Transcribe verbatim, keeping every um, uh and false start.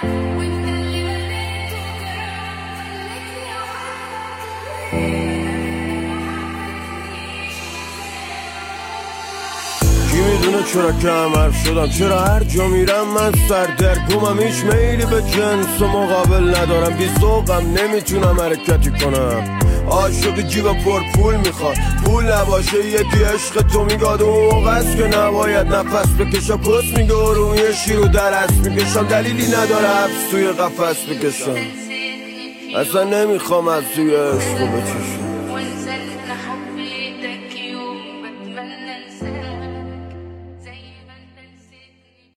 کی میدونه چرا کم حرف شدم، چرا هر جا میرم من سردرگمم، هیچ میلی به جنس و مقابل ندارم، بی ذوقم نمیتونم حرکتی کنم، عاشق جیب پر پول میخواد، پول نباشه یکی عشق تو میگاد، اون موقع است که نباید نفس بکشم، کس میگه روی یه شیرو در است میکشم، دلیلی نداره حبس توی قفس بکشم، اصلا نمیخوام از توی عشق بچشم.